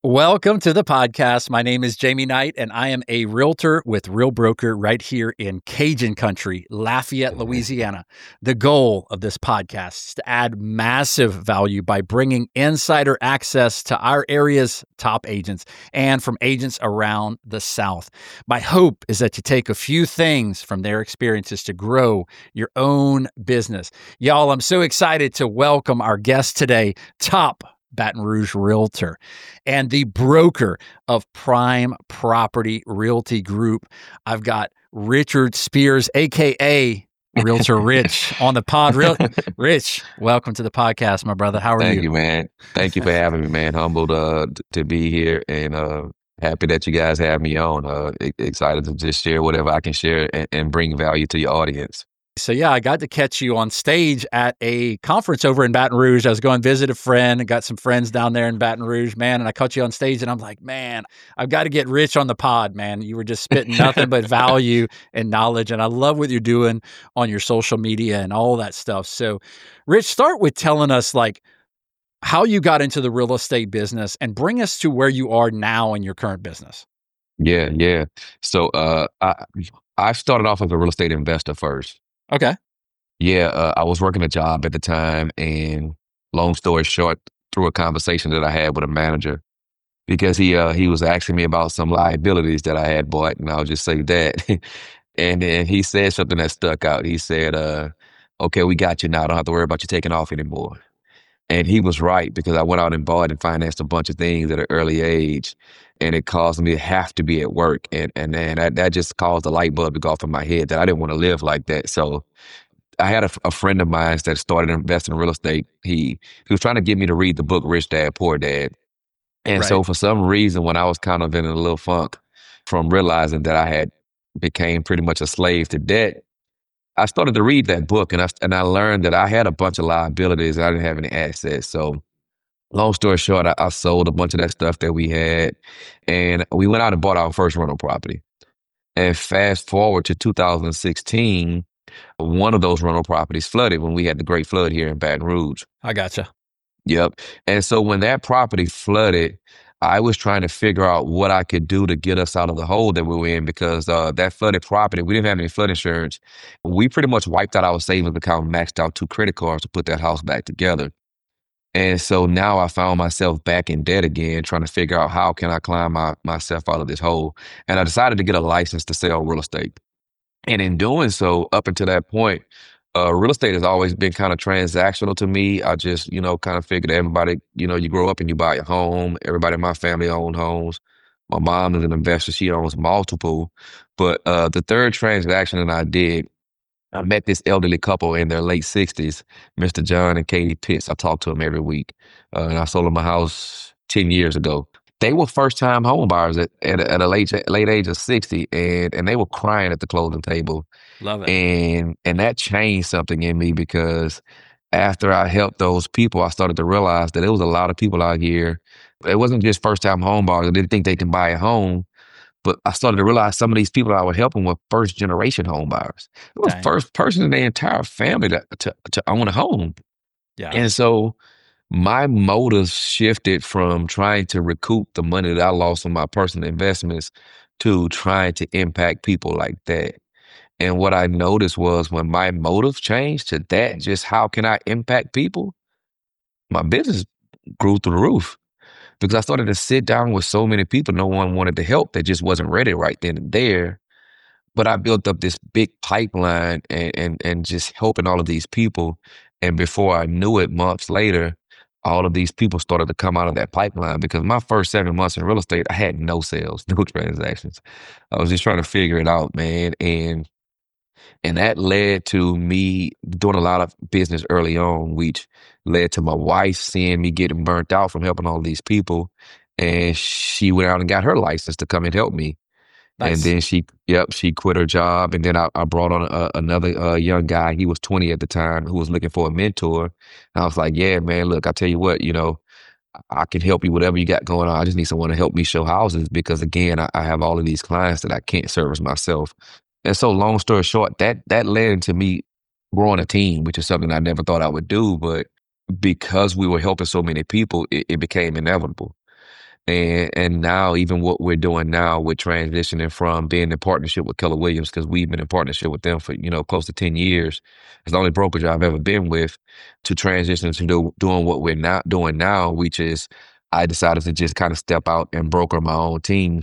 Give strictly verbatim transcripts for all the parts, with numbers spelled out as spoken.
Welcome to the podcast. My name is Jamie Knight, and I am a realtor with Real Broker right here in Cajun country, Lafayette, Louisiana. The goal of this podcast is to add massive value by bringing insider access to our area's top agents and from agents around the South. My hope is that you take a few things from their experiences to grow your own business. Y'all, I'm so excited to welcome our guest today, top Baton Rouge realtor and the broker of Prime Property Realty Group. I've got Richard Spears, a k a. Realtor Rich, on the pod. Real, Rich, welcome to the podcast, my brother. How are Thank you? you, man. Thank you for having me, man. Humbled uh, to be here and uh, happy that you guys have me on. Uh, excited to just share whatever I can share and, and bring value to your audience. So yeah, I got to catch you on stage at a conference over in Baton Rouge. I was going to visit a friend and got some friends down there in Baton Rouge, man. And I caught you on stage and I'm like, man, I've got to get Rich on the pod, man. You were just spitting nothing but value and knowledge. And I love what you're doing on your social media and all that stuff. So Rich, start with telling us like how you got into the real estate business and bring us to where you are now in your current business. Yeah, yeah. So uh, I, I started off as a real estate investor first. Okay. Yeah, uh, I was working a job at the time, and long story short, through a conversation that I had with a manager, because he uh, he was asking me about some liabilities that I had bought, and I'll just say that. And then he said something that stuck out. He said, uh, okay, we got you now. Don't have to worry about you taking off anymore. And he was right, because I went out and bought and financed a bunch of things at an early age, and it caused me to have to be at work. And and then that, that just caused a light bulb to go off in my head that I didn't want to live like that. So I had a, a friend of mine that started investing in real estate. He he was trying to get me to read the book Rich Dad, Poor Dad. And Right. so for some reason, when I was kind of in a little funk from realizing that I had became pretty much a slave to debt, I started to read that book, and I and I learned that I had a bunch of liabilities and I didn't have any assets. So long story short, I, I sold a bunch of that stuff that we had, and we went out and bought our first rental property. And fast forward to two thousand sixteen, one of those rental properties flooded when we had the Great Flood here in Baton Rouge. I gotcha. Yep. And so when that property flooded, I was trying to figure out what I could do to get us out of the hole that we were in, because uh, that flooded property, we didn't have any flood insurance. We pretty much wiped out our savings account, maxed out two credit cards to put that house back together. And so now I found myself back in debt again, trying to figure out how can I climb my, myself out of this hole. And I decided to get a license to sell real estate. And in doing so, up until that point, uh, real estate has always been kind of transactional to me. I just, you know, kind of figured everybody, you know, you grow up and you buy a home. Everybody in my family owns homes. My mom is an investor. She owns multiple. But uh, the third transaction that I did, I met this elderly couple in their late sixties, Mister John and Katie Pitts. I talk to them every week. Uh, and I sold them a house ten years ago. They were first-time home buyers at, at, a, at a late late age of sixty, and, and they were crying at the closing table. Love it. And and that changed something in me, because after I helped those people, I started to realize that there was a lot of people out here. It wasn't just first-time home buyers. They didn't think they can buy a home. But I started to realize some of these people I was helping were first-generation home buyers. It was the Dang. first person in their entire family to, to, to own a home. Yeah. And so my motives shifted from trying to recoup the money that I lost on my personal investments to trying to impact people like that. And what I noticed was when my motive changed to that, just how can I impact people, my business grew through the roof. Because I started to sit down with so many people, no one wanted to help. They just wasn't ready right then and there. But I built up this big pipeline and, and, and just helping all of these people. And before I knew it, months later, all of these people started to come out of that pipeline, because my first seven months in real estate, I had no sales, no transactions. I was just trying to figure it out, man. And And that led to me doing a lot of business early on, which led to my wife seeing me getting burnt out from helping all these people. And she went out and got her license to come and help me. And Nice. then she, yep, she quit her job. And then I, I brought on a, another uh, young guy. He was twenty at the time, who was looking for a mentor. And I was like, yeah, man, look, I tell you what, you know, I can help you, whatever you got going on. I just need someone to help me show houses, because again, I, I have all of these clients that I can't service myself. And so long story short, that that led into me growing a team, which is something I never thought I would do. But because we were helping so many people, it, it became inevitable. And and now even what we're doing now, we're transitioning from being in partnership with Keller Williams because we've been in partnership with them for, you know, close to ten years. It's the only brokerage I've ever been with to transition to do, doing what we're not doing now, which is I decided to just kind of step out and broker my own team.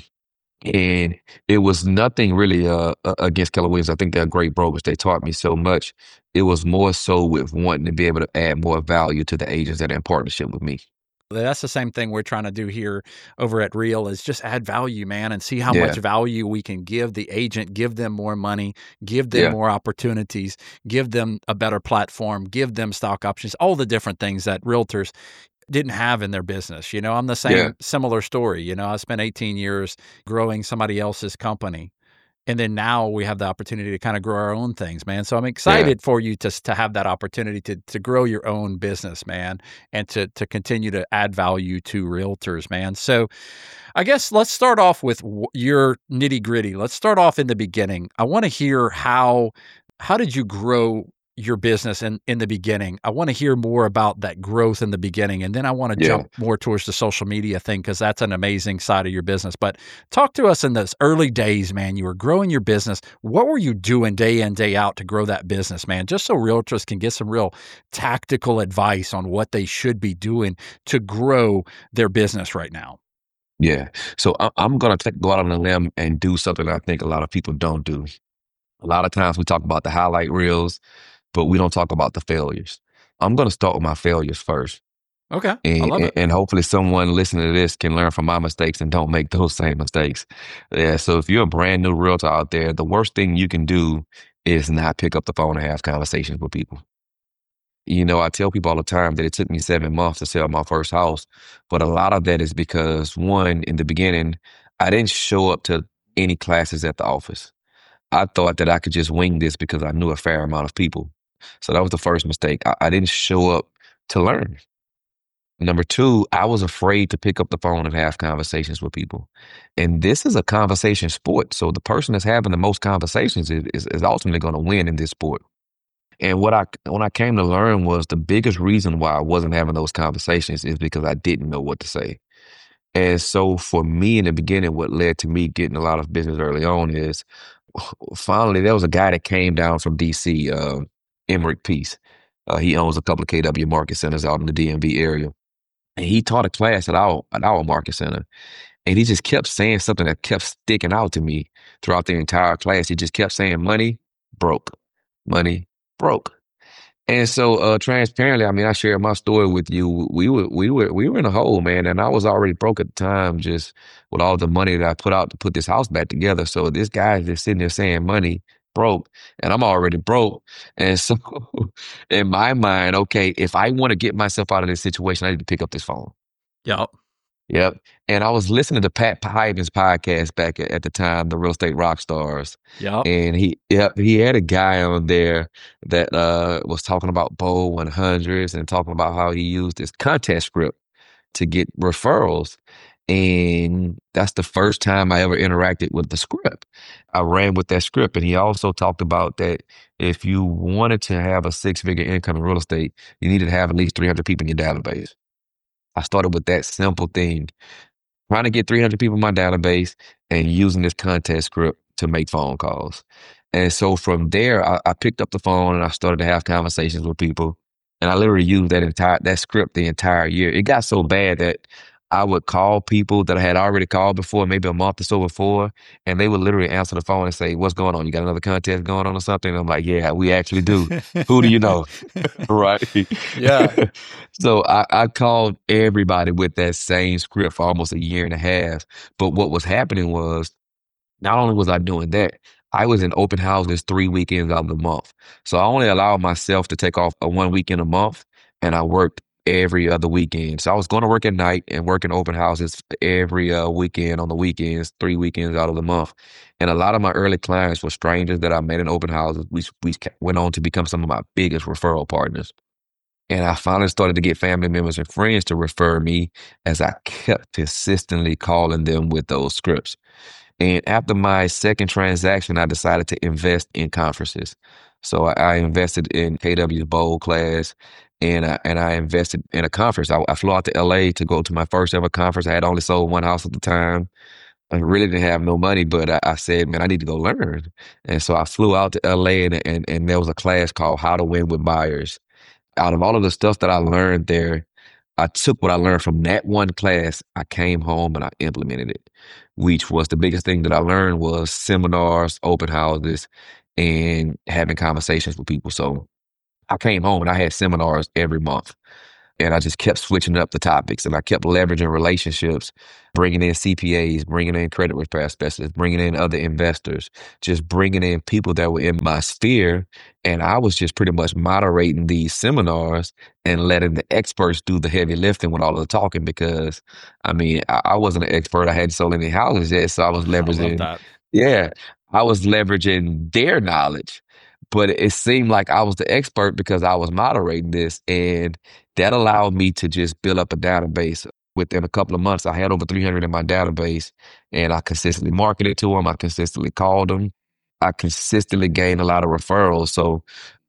And it was nothing really uh, a- against Keller Williams. I think they're great brokers. They taught me so much. It was more so with wanting to be able to add more value to the agents that are in partnership with me. That's the same thing we're trying to do here over at Real is just add value, man, and see how much Yeah, value we can give the agent, give them more money, give them yeah, more opportunities, give them a better platform, give them stock options, all the different things that realtors didn't have in their business. You know, I'm the yeah, same similar story. You know, I spent eighteen years growing somebody else's company. And then now we have the opportunity to kind of grow our own things, man. So I'm yeah. excited for you to to have that opportunity to to grow your own business, man, and to to continue to add value to realtors, man. So I guess let's start off with w- your nitty gritty. Let's start off in the beginning. I want to hear how how did you grow your business in in the beginning? I want to hear more about that growth in the beginning, and then I want to Yeah. jump more towards the social media thing because that's an amazing side of your business. But talk to us in those early days, man. You were growing your business. What were you doing day in day out to grow that business, man? Just so realtors can get some real tactical advice on what they should be doing to grow their business right now. Yeah. So I, I'm gonna take, go out on a limb and do something I think a lot of people don't do. A lot of times we talk about the highlight reels, but we don't talk about the failures. I'm gonna start with my failures first, Okay, I and love and, it. and hopefully someone listening to this can learn from my mistakes and don't make those same mistakes. Yeah. So if you're a brand new realtor out there, the worst thing you can do is not pick up the phone and have conversations with people. You know, I tell people all the time that it took me seven months to sell my first house, but a lot of that is because one, in the beginning, I didn't show up to any classes at the office. I thought that I could just wing this because I knew a fair amount of people. So that was the first mistake. I, I didn't show up to learn. Number two, I was afraid to pick up the phone and have conversations with people. And this is a conversation sport. So the person that's having the most conversations is, is, is ultimately going to win in this sport. And what I when I came to learn was the biggest reason why I wasn't having those conversations is because I didn't know what to say. And so for me in the beginning, what led to me getting a lot of business early on is finally there was a guy that came down from D C, uh, Emmerich Peace. Uh, he owns a couple of K W market centers out in the D M V area. And he taught a class at our at our market center. And he just kept saying something that kept sticking out to me throughout the entire class. He just kept saying money broke. Money broke. And so, uh, transparently, I mean, I shared my story with you. We were, we were, we were in a hole, man, and I was already broke at the time, just with all the money that I put out to put this house back together. So this guy is just sitting there saying money broke, and I'm already broke. And so, in my mind, okay, if I want to get myself out of this situation, I need to pick up this phone. Yep. Yep. And I was listening to Pat Hyman's podcast back at, at the time, the Real Estate Rock Stars. Yep. And he yep, he had a guy on there that uh, was talking about Bowl one hundreds and talking about how he used this contest script to get referrals. And that's the first time I ever interacted with the script. I ran with that script. And he also talked about that if you wanted to have a six figure income in real estate, you needed to have at least three hundred people in your database. I started with that simple thing, trying to get three hundred people in my database and using this contest script to make phone calls. And so from there, I, I picked up the phone and I started to have conversations with people. And I literally used that entire that script the entire year. It got so bad that I would call people that I had already called before, maybe a month or so before, and they would literally answer the phone and say, "What's going on? You got another contest going on or something?" And I'm like, "Yeah, we actually do. Who do you know?" Right. Yeah. So I, I called everybody with that same script for almost a year and a half. But what was happening was not only was I doing that, I was in open houses three weekends out of the month. So I only allowed myself to take off a one weekend a month, and I worked every other weekend. So I was going to work at night and working open houses every uh, weekend on the weekends, three weekends out of the month. And a lot of my early clients were strangers that I met in open houses. We, we went on to become some of my biggest referral partners. And I finally started to get family members and friends to refer me as I kept consistently calling them with those scripts. And after my second transaction, I decided to invest in conferences. So I, I invested in K W's Bowl class and I, and I invested in a conference. I, I flew out to L A to go to my first ever conference. I had only sold one house at the time. I really didn't have no money, but I, I said, man, I need to go learn. And so I flew out to L A, and, and and there was a class called How to Win with Buyers. Out of all of the stuff that I learned there, I took what I learned from that one class. I came home and I implemented it, which was the biggest thing that I learned was seminars, open houses, and having conversations with people. So I came home and I had seminars every month. And I just kept switching up the topics, and I kept leveraging relationships, bringing in C P As, bringing in credit repair specialists, bringing in other investors, just bringing in people that were in my sphere. And I was just pretty much moderating these seminars and letting the experts do the heavy lifting with all of the talking because, I mean, I, I wasn't an expert. I hadn't sold any houses yet, so I was I love leveraging, that. yeah, I was leveraging their knowledge. But it seemed like I was the expert because I was moderating this, and that allowed me to just build up a database. Within a couple of months, I had over three hundred in my database, and I consistently marketed to them. I consistently called them. I consistently gained a lot of referrals. So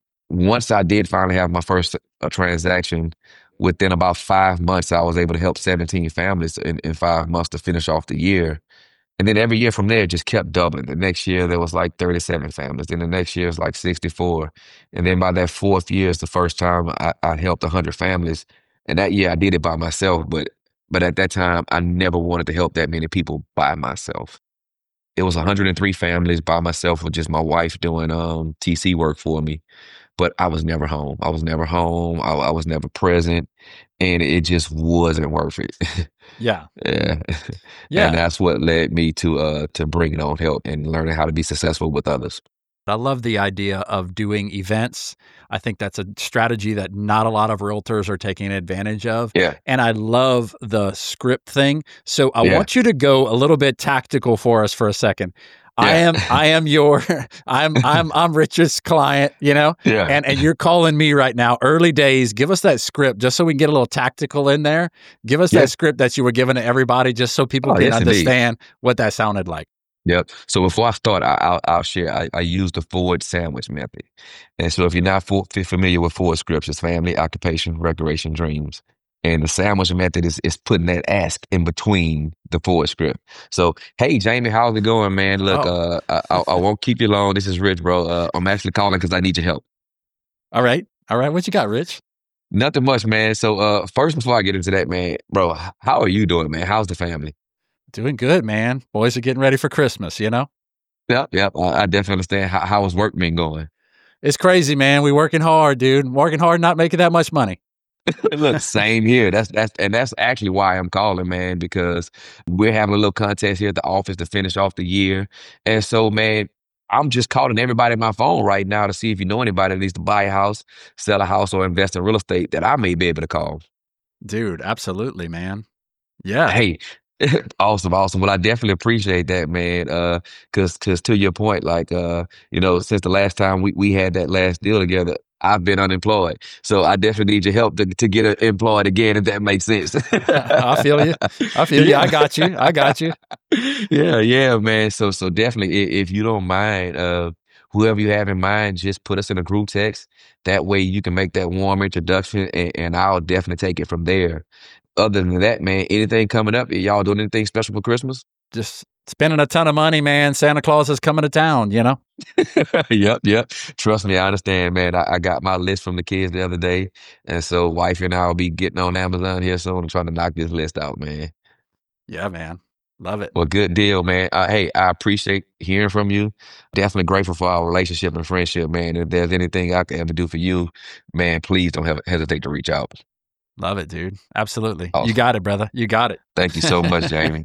once I did finally have my first uh, transaction, within about five months, I was able to help seventeen families in, in five months to finish off the year. And then every year from there, it just kept doubling. The next year, there was like thirty-seven families. Then the next year, it was like sixty-four. And then by that fourth year is the first time I, I helped one hundred families. And that year, I did it by myself. But but at that time, I never wanted to help that many people by myself. It was one hundred three families by myself with just my wife doing um, T C work for me. But I was never home. I was never home. I, I was never present. And it just wasn't worth it. Yeah. Yeah. Yeah. And that's what led me to uh to bringing on help and learning how to be successful with others. I love the idea of doing events. I think that's a strategy that not a lot of realtors are taking advantage of. Yeah. And I love the script thing. So I Yeah. want you to go a little bit tactical for us for a second. I Yeah. am I am your I'm I'm I'm Rich's client, you know? Yeah. And and you're calling me right now. Early days, give us that script just so we can get a little tactical in there. Give us Yeah. that script that you were giving to everybody just so people Oh, can yes, indeed. understand what that sounded like. Yep. So before I start, I, I'll, I'll share. I, I use the Ford sandwich method. And so if you're not for, familiar with Ford scripts, it's family, occupation, recreation, dreams. And the sandwich method is, is putting that ask in between the Ford script. So, hey, Jamie, how's it going, man? Look, Oh. uh, I, I, I won't keep you long. This is Rich, bro. Uh, I'm actually calling because I need your help. All right. All right. What you got, Rich? Nothing much, man. So uh, first, before I get into that, man, bro, how are you doing, man? How's the family? Doing good, man. Boys are getting ready for Christmas, you know? Yep, yep. I, I definitely understand. How, how has work been going? It's crazy, man. We working hard, dude. Working hard, not making that much money. Look, same here. That's that's and that's actually why I'm calling, man, because we're having a little contest here at the office to finish off the year. And so, man, I'm just calling everybody on my phone right now to see if you know anybody that needs to buy a house, sell a house, or invest in real estate that I may be able to call. Dude, absolutely, man. Yeah. Hey, awesome, awesome. Well, I definitely appreciate that, man. Uh, cause, cause to your point, like, uh, you know, since the last time we, we had that last deal together, I've been unemployed. So I definitely need your help to, to get employed again, if that makes sense. I feel you. I feel you. I got you. I got you. Yeah, yeah, man. So, so definitely, if, if you don't mind, uh, whoever you have in mind, just put us in a group text. That way you can make that warm introduction, and, and I'll definitely take it from there. Other than that, man, anything coming up? Y'all doing anything special for Christmas? Just spending a ton of money, man. Santa Claus is coming to town, you know? Yep, yep. Trust me, I understand, man. I, I got my list from the kids the other day. And so wife and I will be getting on Amazon here soon and trying to knock this list out, man. Yeah, man. Love it. Well, good deal, man. Uh, hey, I appreciate hearing from you. Definitely grateful for our relationship and friendship, man. If there's anything I can ever do for you, man, please don't have, hesitate to reach out. Love it, dude. Absolutely. Awesome. You got it, brother. You got it. Thank you so much, Jamie.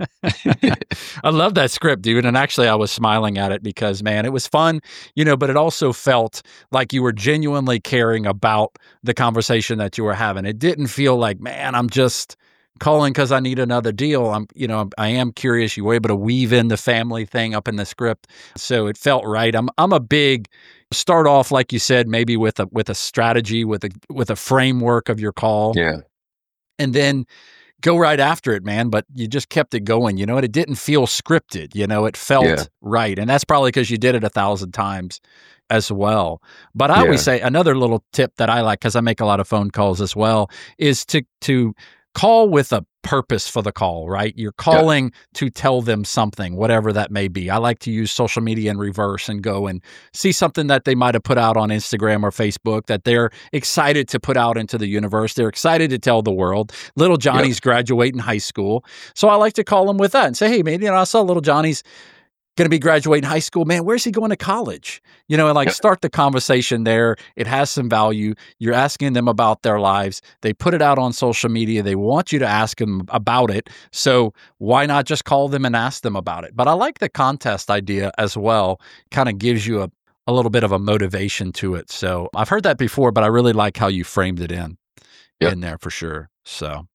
I love that script, dude. And actually, I was smiling at it because, man, it was fun, you know, but it also felt like you were genuinely caring about the conversation that you were having. It didn't feel like, man, I'm just calling because I need another deal. I'm, you know, I am curious. You were able to weave in the family thing up in the script. So it felt right. I'm, I'm a big start off, like you said, maybe with a, with a strategy, with a, with a framework of your call. Yeah. And then go right after it, man. But you just kept it going, you know, and it didn't feel scripted, you know, it felt Yeah. right. And that's probably because you did it a thousand times, as well. But I Yeah. always say another little tip that I like, because I make a lot of phone calls as well, is to to call with a purpose for the call, right? You're calling yeah. to tell them something, whatever that may be. I like to use social media in reverse and go and see something that they might have put out on Instagram or Facebook that they're excited to put out into the universe. They're excited to tell the world. Little Johnny's yep. graduating high school. So I like to call them with that and say, hey, man, you know, I saw little Johnny's going to be graduating high school. Man, where's he going to college? You know, and like start the conversation there. It has some value. You're asking them about their lives. They put it out on social media. They want you to ask them about it. So why not just call them and ask them about it? But I like the contest idea as well. Kind of gives you a, a little bit of a motivation to it. So I've heard that before, but I really like how you framed it in, yep. in there for sure. So.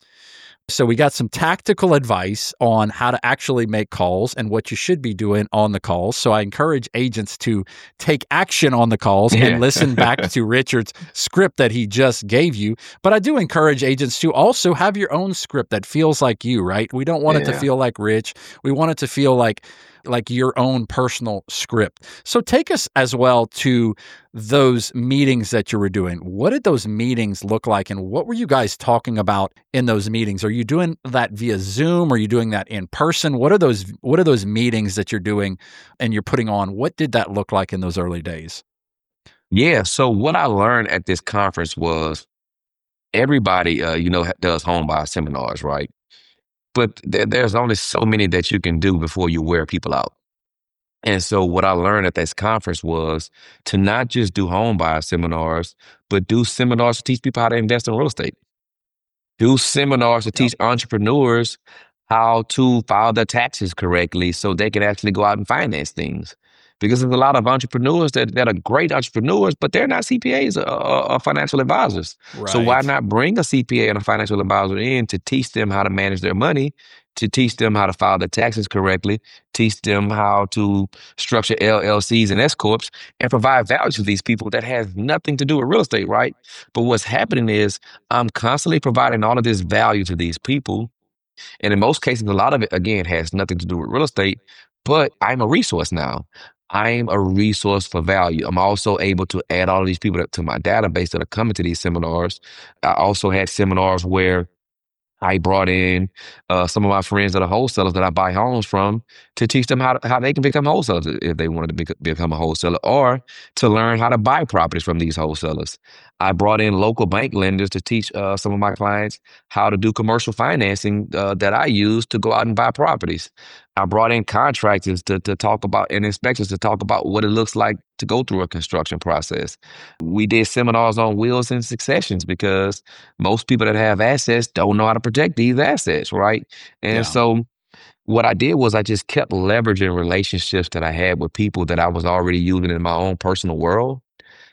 So we got some tactical advice on how to actually make calls and what you should be doing on the calls. So I encourage agents to take action on the calls yeah. and listen back to Richard's script that he just gave you. But I do encourage agents to also have your own script that feels like you, right? We don't want yeah. it to feel like Rich. We want it to feel like like your own personal script. So take us as well to those meetings that you were doing. What did those meetings look like, and what were you guys talking about in those meetings? Are you doing that via Zoom? Are you doing that in person? What are those what are those meetings that you're doing and you're putting on? What did that look like in those early days? Yeah, so what I learned at this conference was everybody uh, you know does home buyer seminars, right? But th- there's only so many that you can do before you wear people out. And so what I learned at this conference was to not just do home buyer seminars, but do seminars to teach people how to invest in real estate. Do seminars to yep. teach entrepreneurs how to file their taxes correctly so they can actually go out and finance things. Because there's a lot of entrepreneurs that, that are great entrepreneurs, but they're not C P As or, or, or financial advisors. Right. So why not bring a C P A and a financial advisor in to teach them how to manage their money, to teach them how to file their taxes correctly, teach them how to structure L L Cs and S corps, and provide value to these people that has nothing to do with real estate, right? But what's happening is I'm constantly providing all of this value to these people. And in most cases, a lot of it, again, has nothing to do with real estate, but I'm a resource now. I'm a resource for value. I'm also able to add all of these people to my database that are coming to these seminars. I also had seminars where I brought in uh, some of my friends that are wholesalers that I buy homes from to teach them how to, how they can become wholesalers if they wanted to be, become a wholesaler, or to learn how to buy properties from these wholesalers. I brought in local bank lenders to teach uh, some of my clients how to do commercial financing uh, that I use to go out and buy properties. I brought in contractors to, to talk about, and inspectors to talk about what it looks like to go through a construction process. We did seminars on wills and successions because most people that have assets don't know how to protect these assets, right? And yeah. so what I did was I just kept leveraging relationships that I had with people that I was already using in my own personal world,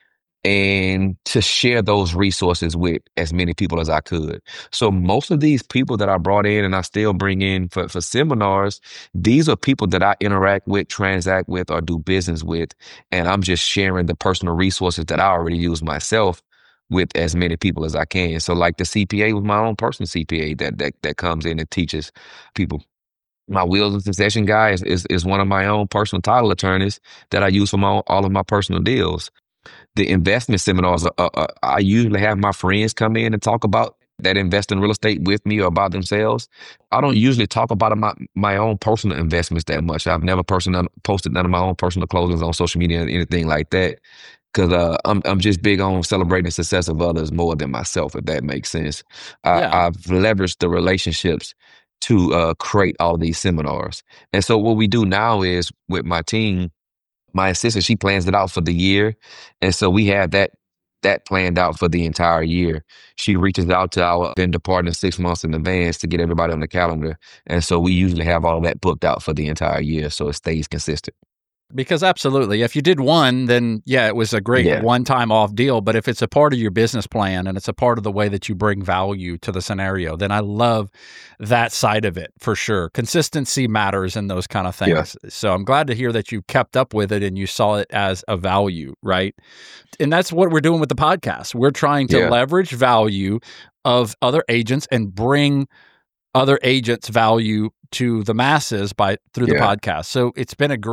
and to share those resources with as many people as I could. So most of these people that I brought in and I still bring in for, for seminars, these are people that I interact with, transact with, or do business with. And I'm just sharing the personal resources that I already use myself with as many people as I can. So like the C P A was my own personal C P A that that, that comes in and teaches people. My wills and succession guy is, is, is one of my own personal title attorneys that I use for my, all of my personal deals. The investment seminars, uh, uh, I usually have my friends come in and talk about that invest in real estate with me or about themselves. I don't usually talk about my, my own personal investments that much. I've never personal, posted none of my own personal closings on social media or anything like that, because uh, I'm I'm just big on celebrating the success of others more than myself, if that makes sense. I, yeah. I've leveraged the relationships to uh, create all of these seminars. And so what we do now is with my team, my assistant, she plans it out for the year. And so we have that that planned out for the entire year. She reaches out to our vendor partners six months in advance to get everybody on the calendar. And so we usually have all of that booked out for the entire year so it stays consistent. Because absolutely, if you did one, then yeah, it was a great yeah. one-time off deal. But if it's a part of your business plan and it's a part of the way that you bring value to the scenario, then I love that side of it for sure. Consistency matters in those kind of things. Yeah. So I'm glad to hear that you kept up with it and you saw it as a value, right? And that's what we're doing with the podcast. We're trying to yeah. leverage value of other agents and bring other agents' value to the masses by through yeah. the podcast. So it's been a great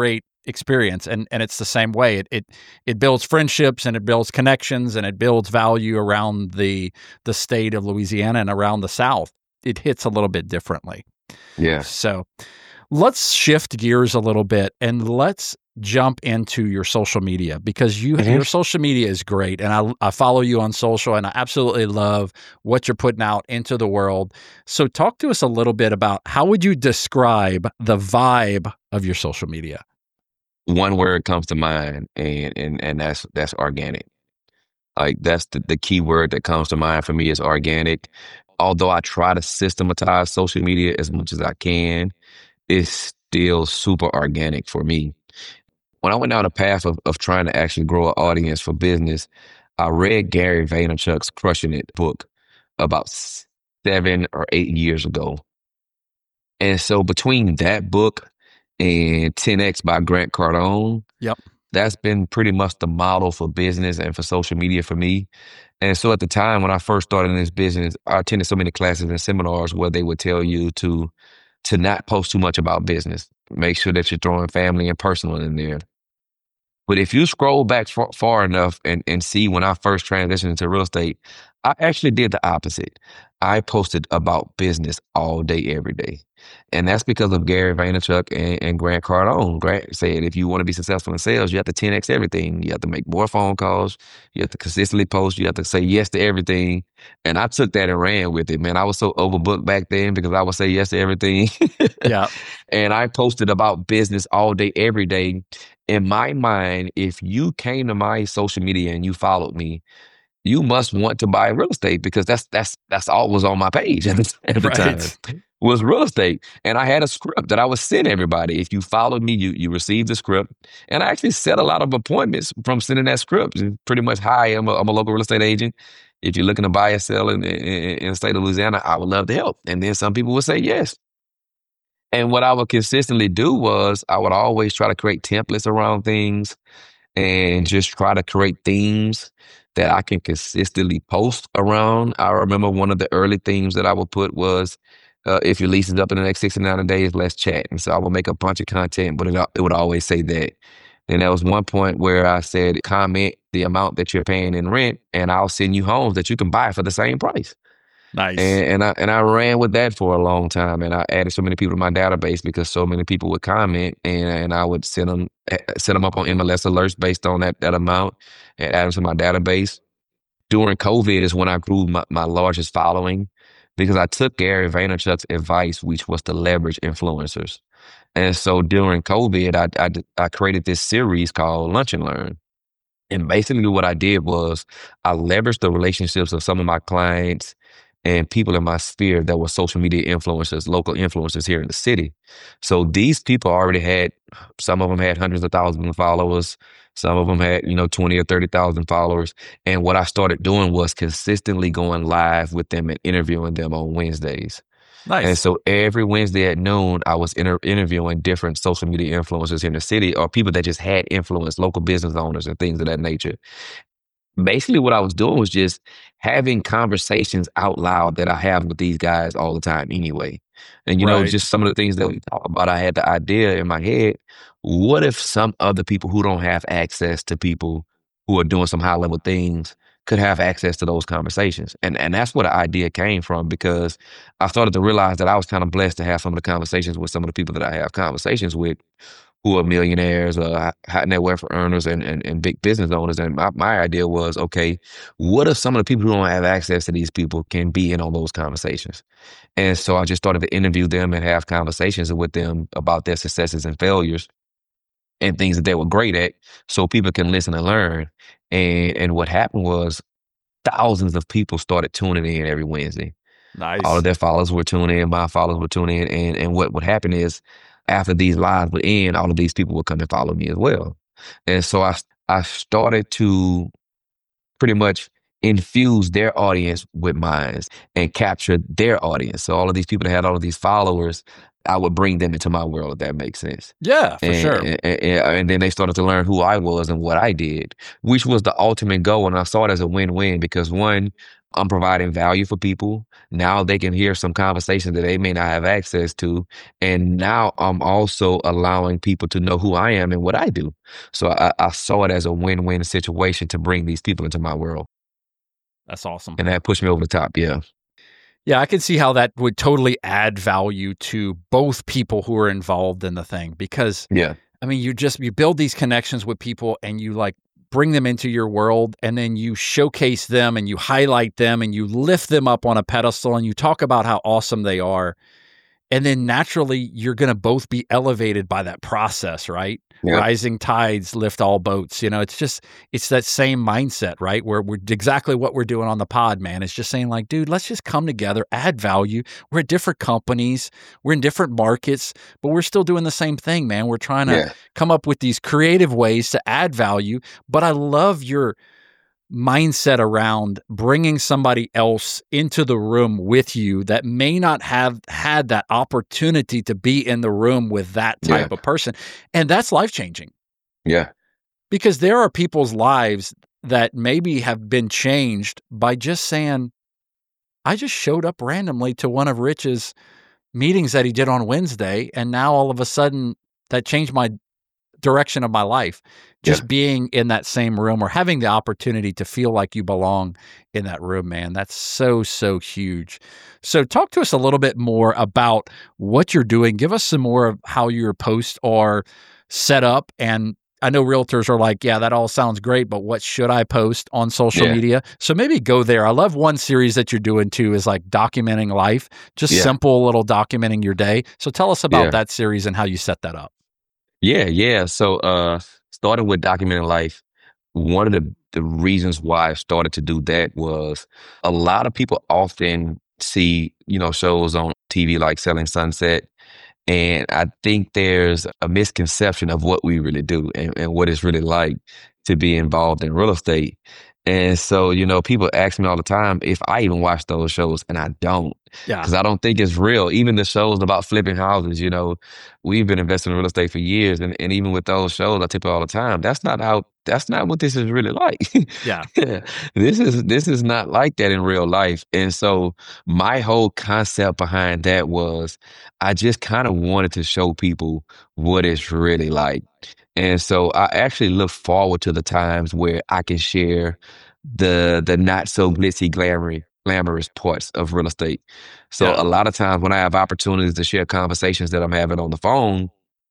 experience. And and it's the same way. It it it builds friendships and it builds connections and it builds value around the the state of Louisiana and around the South. It hits a little bit differently. Yeah. So let's shift gears a little bit and let's jump into your social media, because you Mhm. your social media is great, and I I follow you on social, and I absolutely love what you're putting out into the world. So talk to us a little bit about how would you describe the vibe of your social media? One word comes to mind, and and and that's that's organic. Like that's the, the key word that comes to mind for me is organic. Although I try to systematize social media as much as I can, it's still super organic for me. When I went down the path of, of trying to actually grow an audience for business, I read Gary Vaynerchuk's Crushing It book about seven or eight years ago. And so between that book and ten X by Grant Cardone, Yep. that's been pretty much the model for business and for social media for me. And so at the time when I first started in this business, I attended so many classes and seminars where they would tell you to to not post too much about business. Make sure that you're throwing family and personal in there. But if you scroll back far, far enough and, and see when I first transitioned into real estate, I actually did the opposite. I posted about business all day, every day. And that's because of Gary Vaynerchuk and, and Grant Cardone. Grant said, if you want to be successful in sales, you have to ten X everything. You have to make more phone calls. You have to consistently post. You have to say yes to everything. And I took that and ran with it, man. I was so overbooked back then because I would say yes to everything. Yeah. And I posted about business all day, every day. In my mind, if you came to my social media and you followed me, you must want to buy real estate because that's that's that's all was on my page at the, at the Right. time was real estate. And I had a script that I would send everybody. If you followed me, you you received the script. And I actually set a lot of appointments from sending that script. And pretty much, hi, I'm a, I'm a local real estate agent. If you're looking to buy or sell in, in, in the state of Louisiana, I would love to help. And then some people would say yes. And what I would consistently do was I would always try to create templates around things and just try to create themes that I can consistently post around. I remember one of the early themes that I would put was, uh, if your lease is up in the next sixty, ninety days, let's chat. And so I would make a bunch of content, but it, it would always say that. And there was one point where I said, comment the amount that you're paying in rent, and I'll send you homes that you can buy for the same price. Nice. And, and I and I ran with that for a long time, and I added so many people to my database because so many people would comment, and and I would send them set them up on M L S alerts based on that that amount, and add them to my database. During COVID is when I grew my, my largest following because I took Gary Vaynerchuk's advice, which was to leverage influencers. And so during COVID, I I, I created this series called Lunch and Learn. And basically what I did was I leveraged the relationships of some of my clients and people in my sphere that were social media influencers, local influencers here in the city. So these people already had, some of them had hundreds of thousands of followers. Some of them had, you know, twenty or thirty thousand followers. And what I started doing was consistently going live with them and interviewing them on Wednesdays. Nice. And so every Wednesday at noon, I was inter- interviewing different social media influencers here in the city or people that just had influence, local business owners and things of that nature. Basically, what I was doing was just having conversations out loud that I have with these guys all the time anyway. And, you know, Right. just some of the things that we talk about, I had the idea in my head. What if some other people who don't have access to people who are doing some high level things could have access to those conversations? And and that's where the idea came from because I started to realize that I was kind of blessed to have some of the conversations with some of the people that I have conversations with who are millionaires or high net worth earners and, and, and big business owners. And my, my idea was, okay, what if some of the people who don't have access to these people can be in on those conversations? And so I just started to interview them and have conversations with them about their successes and failures and things that they were great at so people can listen and learn. And, and what happened was thousands of people started tuning in every Wednesday. Nice. All of their followers were tuning in, my followers were tuning in. And, and what would happen is after these lives would end, all of these people would come and follow me as well. And so I, I started to pretty much infuse their audience with mine and capture their audience. So all of these people that had all of these followers, I would bring them into my world, if that makes sense. Yeah, for and, sure. And, and, and then they started to learn who I was and what I did, which was the ultimate goal. And I saw it as a win-win because one, I'm providing value for people. Now they can hear some conversations that they may not have access to. And now I'm also allowing people to know who I am and what I do. So I, I saw it as a win-win situation to bring these people into my world. That's awesome. And that pushed me over the top. Yeah. Yeah, I can see how that would totally add value to both people who are involved in the thing, because Yeah. I mean, you just, you build these connections with people and you like bring them into your world, and then you showcase them and you highlight them and you lift them up on a pedestal and you talk about how awesome they are. And then naturally you're going to both be elevated by that process, right? Yeah. Rising tides lift all boats. You know, it's just, it's that same mindset, right? Where we're exactly what we're doing on the pod, man. It's just saying like, dude, let's just come together, add value. We're at different companies. We're in different markets, but we're still doing the same thing, man. We're trying to Yeah. come up with these creative ways to add value. But I love your mindset around bringing somebody else into the room with you that may not have had that opportunity to be in the room with that type Yeah. of person. And that's life-changing, Yeah. because there are people's lives that maybe have been changed by just saying, I just showed up randomly to one of Rich's meetings that he did on Wednesday, and now all of a sudden that changed my direction of my life. Just Yeah. being in that same room or having the opportunity to feel like you belong in that room, man, that's so, so huge. So talk to us a little bit more about what you're doing. Give us some more of how your posts are set up. And I know realtors are like, yeah, that all sounds great, but what should I post on social Yeah. media? So maybe go there. I love one series that you're doing too, is like documenting life, just Yeah. simple little documenting your day. So tell us about Yeah. that series and how you set that up. Yeah, yeah. So, uh, starting with documenting life, one of the, the reasons why I started to do that was a lot of people often see, you know, shows on T V like Selling Sunset. And I think there's a misconception of what we really do and, and what it's really like to be involved in real estate. And so, you know, people ask me all the time if I even watch those shows, and I don't, Yeah. because I don't think it's real. Even the shows about flipping houses, you know, we've been investing in real estate for years. And, and even with those shows, I tell people all the time, that's not how, that's not what this is really like. Yeah. This is, this is not like that in real life. And so my whole concept behind that was I just kind of wanted to show people what it's really like. And so I actually look forward to the times where I can share the the not so glitzy, glamorous, glamorous parts of real estate. So Yeah. a lot of times when I have opportunities to share conversations that I'm having on the phone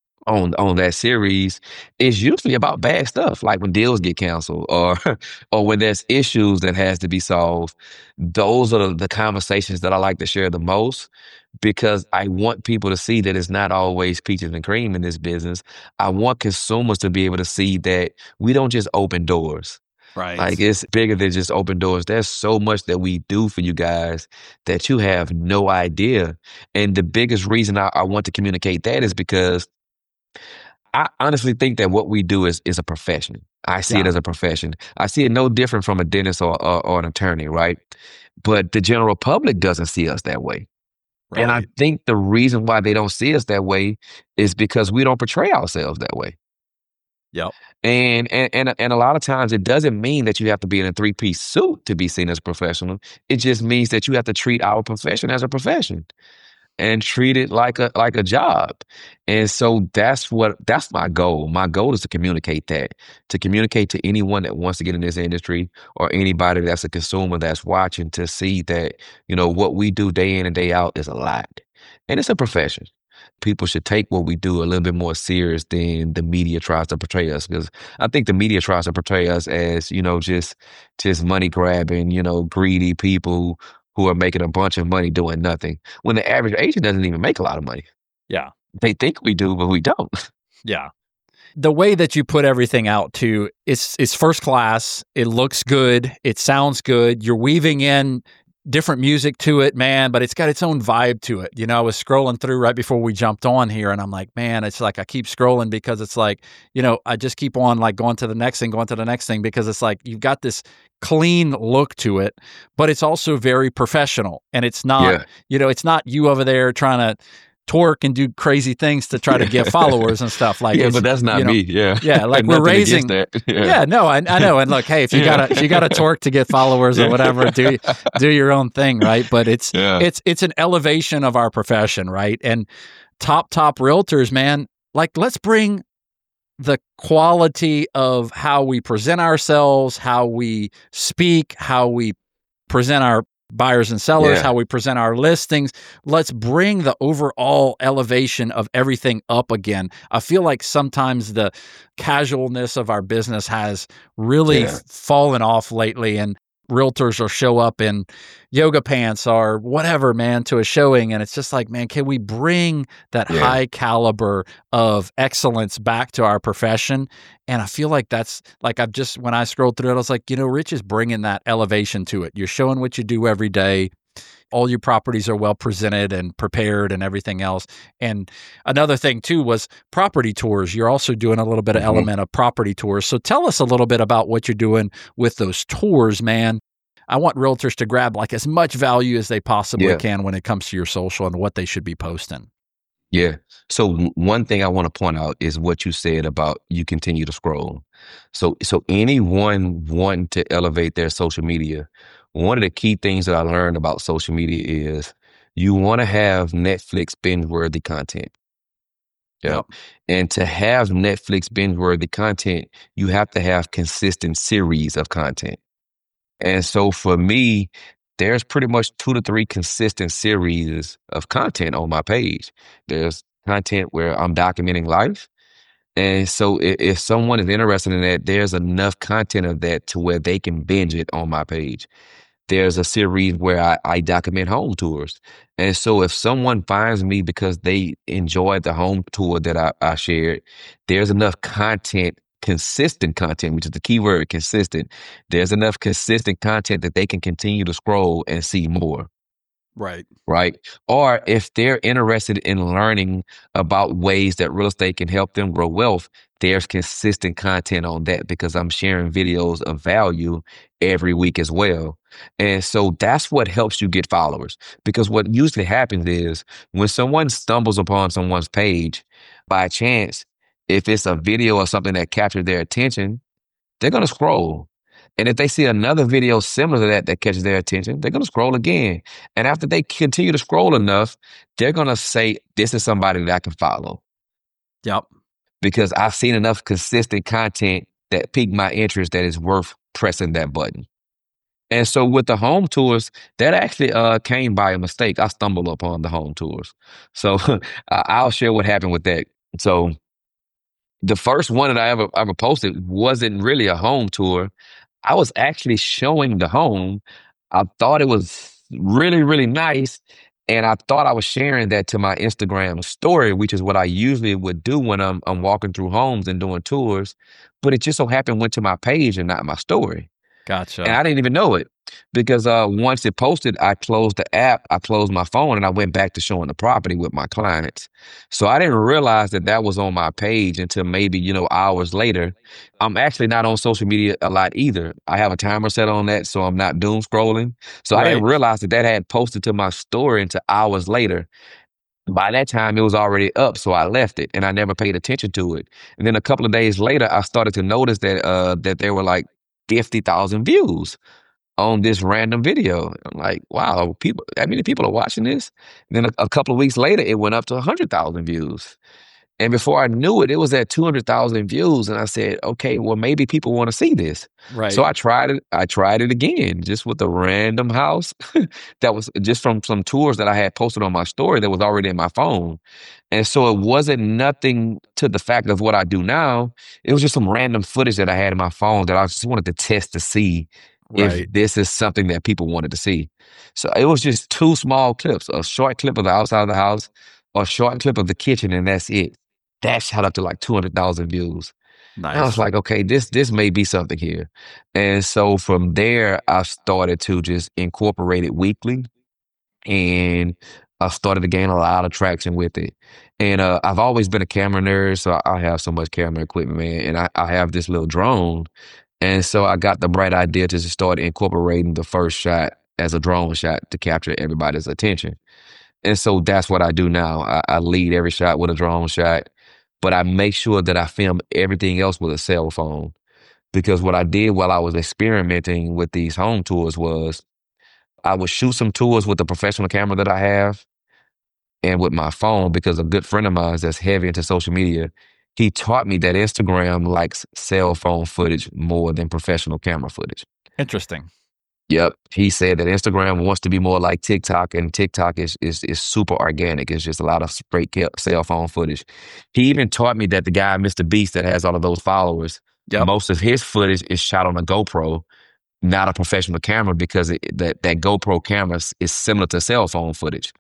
on on that series, it's usually about bad stuff, like when deals get canceled or or when there's issues that has to be solved. Those are the, the conversations that I like to share the most, because I want people to see that it's not always peaches and cream in this business. I want consumers to be able to see that we don't just open doors. Right. Like, it's bigger than just open doors. There's so much that we do for you guys that you have no idea. And the biggest reason I, I want to communicate that is because I honestly think that what we do is is a profession. I see it Yeah. as a profession. I see it no different from a dentist or, or, or an attorney, right? But the general public doesn't see us that way. And I Right. think the reason why they don't see us that way is because we don't portray ourselves that way. Yep. And and and, and a lot of times it doesn't mean that you have to be in a three-piece suit to be seen as a professional. It just means that you have to treat our profession as a profession and treat it like a like a job. And so that's what that's my goal. My goal is to communicate that, to communicate to anyone that wants to get in this industry or anybody that's a consumer that's watching, to see that, you know, what we do day in and day out is a lot. And it's a profession. People should take what we do a little bit more serious than the media tries to portray us. Because I think the media tries to portray us as, you know, just just money grabbing, you know, greedy people who are making a bunch of money doing nothing, when the average agent doesn't even make a lot of money. Yeah. They think we do, but we don't. Yeah. The way that you put everything out too, it's it's first class. It looks good. It sounds good. You're weaving in different music to it, man, but it's got its own vibe to it. You know, I was scrolling through right before we jumped on here, and I'm like, man, it's like I keep scrolling because it's like, you know, I just keep on like going to the next thing, going to the next thing, because it's like you've got this clean look to it, but it's also very professional. And it's not, Yeah. you know, it's not you over there trying to twerk and do crazy things to try to get followers and stuff. Like, yeah, but that's not you know, me. Yeah, yeah, like we're raising. That. Yeah. yeah, no, I, I know. And look, hey, if you Yeah. gotta if you gotta twerk to get followers or whatever, do do your own thing, right? But it's Yeah. it's it's an elevation of our profession, right? And top top realtors, man, like let's bring the quality of how we present ourselves, how we speak, how we present our buyers and sellers, Yeah. how we present our listings. Let's bring the overall elevation of everything up again. I feel like sometimes the casualness of our business has really Yeah. fallen off lately, and realtors will show up in yoga pants or whatever, man, to a showing. And it's just like, man, can we bring that Yeah. high caliber of excellence back to our profession? And I feel like that's like, I've just, when I scrolled through it, I was like, you know, Rich is bringing that elevation to it. You're showing what you do every day. All your properties are well presented and prepared and everything else. And another thing too was property tours. You're also doing a little bit of Mhm. element of property tours. So tell us a little bit about what you're doing with those tours, man. I want realtors to grab like as much value as they possibly Yeah. can when it comes to your social and what they should be posting. Yeah. So w- one thing I want to point out is what you said about you continue to scroll. So so anyone wanting to elevate their social media, one of the key things that I learned about social media is you want to have Netflix binge-worthy content. Yep. Yep. And to have Netflix binge-worthy content, you have to have consistent series of content. And so for me, there's pretty much two to three consistent series of content on my page. There's content where I'm documenting life. And so if, if someone is interested in that, there's enough content of that to where they can binge it on my page. There's a series where I, I document home tours. And so if someone finds me because they enjoyed the home tour that I, I shared, there's enough content, consistent content, which is the key word, consistent. There's enough consistent content that they can continue to scroll and see more. Right. Right. Or if they're interested in learning about ways that real estate can help them grow wealth, there's consistent content on that because I'm sharing videos of value every week as well. And so that's what helps you get followers. Because what usually happens is when someone stumbles upon someone's page by chance, if it's a video or something that captured their attention, they're going to scroll. And if they see another video similar to that that catches their attention, they're going to scroll again. And after they continue to scroll enough, they're going to say, this is somebody that I can follow. Yep. Because I've seen enough consistent content that piqued my interest that is worth pressing that button. And so with the home tours, that actually uh, came by a mistake. I stumbled upon the home tours. So I'll share what happened with that. So the first one that I ever ever posted wasn't really a home tour. I was actually showing the home. I thought it was really, really nice. And I thought I was sharing that to my Instagram story, which is what I usually would do when I'm, I'm walking through homes and doing tours. But it just so happened went to my page and not my story. Gotcha. And I didn't even know it because uh, once it posted, I closed the app, I closed my phone, and I went back to showing the property with my clients. So I didn't realize that that was on my page until maybe, you know, hours later. I'm actually not on social media a lot either. I have a timer set on that, so I'm not doom scrolling. So I didn't Right. realize that that had posted to my story until hours later. By that time, it was already up, so I left it, and I never paid attention to it. And then a couple of days later, I started to notice that uh, that there were like fifty thousand views on this random video. I'm like, wow, people, that many people are watching this? And then a, a couple of weeks later, it went up to one hundred thousand views. And before I knew it, it was at two hundred thousand views. And I said, okay, well, maybe people want to see this. Right. So I tried it. I tried it again, just with a random house that was just from some tours that I had posted on my story that was already in my phone. And so it wasn't nothing to the fact of what I do now. It was just some random footage that I had in my phone that I just wanted to test to see Right. if this is something that people wanted to see. So it was just two small clips, a short clip of the outside of the house, a short clip of the kitchen, and that's it. That shot up to like two hundred thousand views. Nice. And I was like, okay, this this may be something here. And so from there, I started to just incorporate it weekly. And I started to gain a lot of traction with it. And uh, I've always been a camera nerd, so I have so much camera equipment, man. And I, I have this little drone. And so I got the bright idea to just start incorporating the first shot as a drone shot to capture everybody's attention. And so that's what I do now. I, I lead every shot with a drone shot, but I make sure that I film everything else with a cell phone. Because what I did while I was experimenting with these home tours was I would shoot some tours with the professional camera that I have and with my phone, because a good friend of mine that's heavy into social media, he taught me that Instagram likes cell phone footage more than professional camera footage. Interesting. Yep. He said that Instagram wants to be more like TikTok, and TikTok is is is super organic. It's just a lot of straight ca- cell phone footage. He even taught me that the guy, Mister Beast, that has all of those followers, Yep. most of his footage is shot on a GoPro, not a professional camera, because it, that, that GoPro camera is is similar to cell phone footage.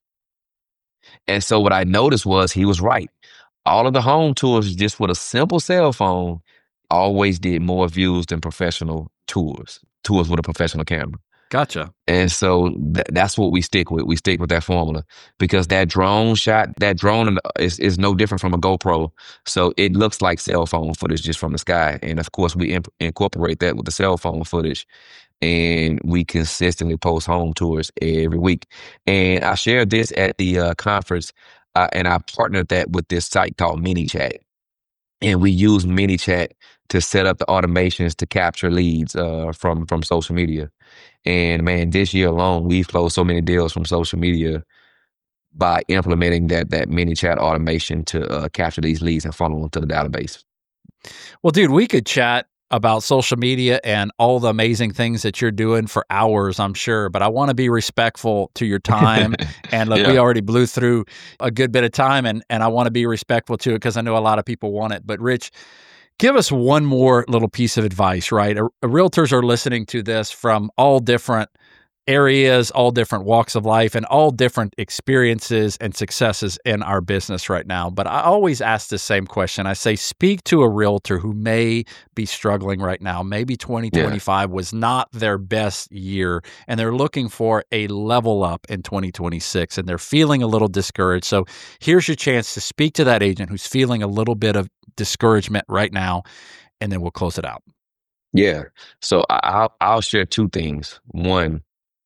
And so what I noticed was he was right. All of the home tours just with a simple cell phone always did more views than professional tours, tours with a professional camera. Gotcha. And so th- that's what we stick with. We stick with that formula, because that drone shot, that drone is, is no different from a GoPro. So it looks like cell phone footage just from the sky. And of course, we imp- incorporate that with the cell phone footage. And we consistently post home tours every week. And I shared this at the uh, conference, uh, and I partnered that with this site called ManyChat. And we use ManyChat to set up the automations to capture leads uh, from from social media. And man, this year alone, we've closed so many deals from social media by implementing that that ManyChat automation to uh, capture these leads and funnel them to the database. Well, dude, we could chat about social media and all the amazing things that you're doing for hours, I'm sure, but I want to be respectful to your time. And look, Yeah. we already blew through a good bit of time, and, and I want to be respectful to it because I know a lot of people want it. But Rich, give us one more little piece of advice, right? A, a realtors are listening to this from all different areas, all different walks of life, and all different experiences and successes in our business right now. But I always ask the same question. I say, speak to a realtor who may be struggling right now. Maybe twenty twenty-five yeah. was not their best year, and they're looking for a level up in twenty twenty-six, and they're feeling a little discouraged. So here's your chance to speak to that agent who's feeling a little bit of discouragement right now, and then we'll close it out. Yeah. So I'll, I'll share two things. One,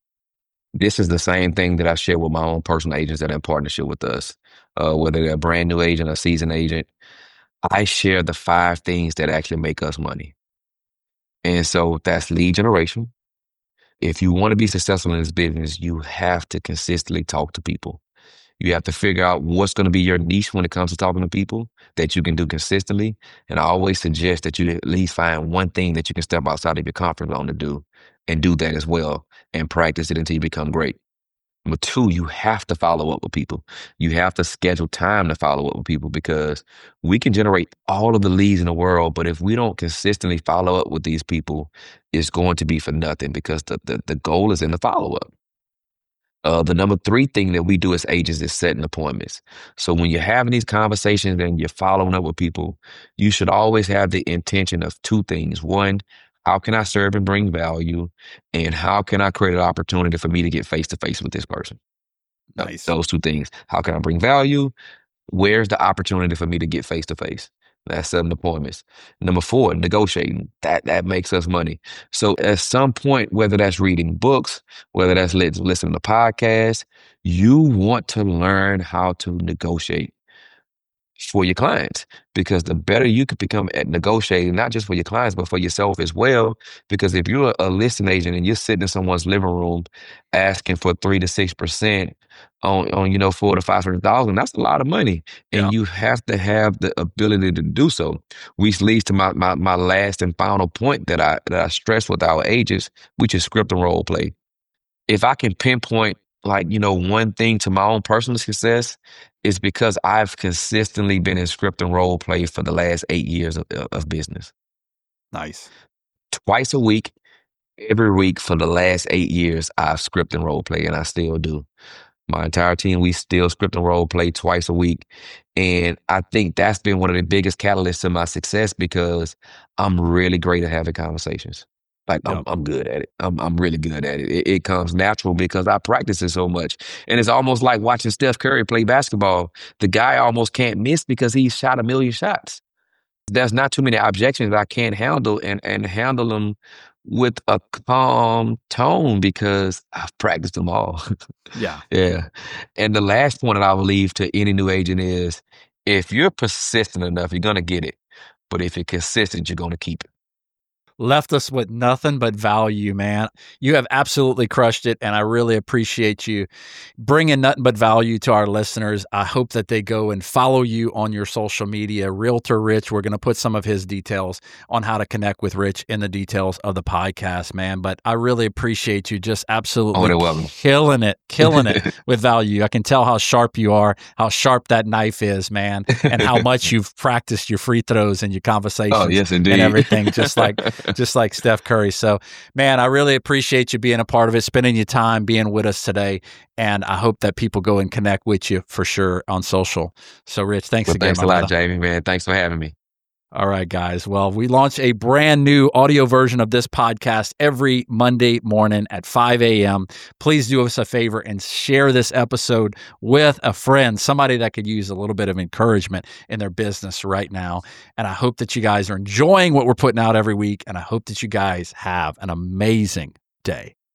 this is the same thing that I share with my own personal agents that are in partnership with us, uh, whether they're a brand new agent or seasoned agent. I share the five things that actually make us money. And so that's lead generation. If you want to be successful in this business, you have to consistently talk to people. You have to figure out what's going to be your niche when it comes to talking to people that you can do consistently. And I always suggest that you at least find one thing that you can step outside of your comfort zone to do, and do that as well, and practice it until you become great. Number two, you have to follow up with people. You have to schedule time to follow up with people, because we can generate all of the leads in the world, but if we don't consistently follow up with these people, it's going to be for nothing, because the, the, the goal is in the follow-up. Uh, the number three thing that we do as agents is setting appointments. So when you're having these conversations and you're following up with people, you should always have the intention of two things. One, how can I serve and bring value? And how can I create an opportunity for me to get face-to-face with this person? Nice. Those two things. How can I bring value? Where's the opportunity for me to get face-to-face? That's setting appointments. Number four, negotiating. That that makes us money. So at some point, whether that's reading books, whether that's li- listening to podcasts, you want to learn how to negotiate for your clients, because the better you can become at negotiating, not just for your clients, but for yourself as well. Because if you're a listing agent and you're sitting in someone's living room asking for three to six percent on, on you know, four to five hundred thousand, that's a lot of money, and Yeah. you have to have the ability to do so. Which leads to my my my last and final point that I that I stress with our agents, which is script and role play. If I can pinpoint, like, you know, one thing to my own personal success, is because I've consistently been in script and role play for the last eight years of, of business. Nice. Twice a week, every week for the last eight years, I've script and role play, and I still do. My entire team, we still script and role play twice a week. And I think that's been one of the biggest catalysts to my success, because I'm really great at having conversations. Like, I'm, Yep. I'm good at it. I'm, I'm really good at it. it. It comes natural because I practice it so much. And it's almost like watching Steph Curry play basketball. The guy almost can't miss because he's shot a million shots. there's not too many objections that I can't handle and, and handle them with a calm tone because I've practiced them all. Yeah. Yeah. And the last point that I will leave to any new agent is if you're persistent enough, you're going to get it. But if you're consistent, you're going to keep it. Left us with nothing but value, man. You have absolutely crushed it, and I really appreciate you bringing nothing but value to our listeners. I hope that they go and follow you on your social media, Realtor Rich. We're going to put some of his details on how to connect with Rich in the details of the podcast, man. But I really appreciate you just absolutely Oh, killing it, killing it with value. I can tell how sharp you are, how sharp that knife is, man, and how much you've practiced your free throws and your conversations Oh, yes, indeed. and everything, just like just like Steph Curry. So, man, I really appreciate you being a part of it, spending your time being with us today. And I hope that people go and connect with you for sure on social. So, Rich, thanks well, again. Thanks a lot, Jamie, man. Thanks for having me. All right, guys. Well, we launch a brand new audio version of this podcast every Monday morning at five a.m. Please do us a favor and share this episode with a friend, somebody that could use a little bit of encouragement in their business right now. And I hope that you guys are enjoying what we're putting out every week. And I hope that you guys have an amazing day.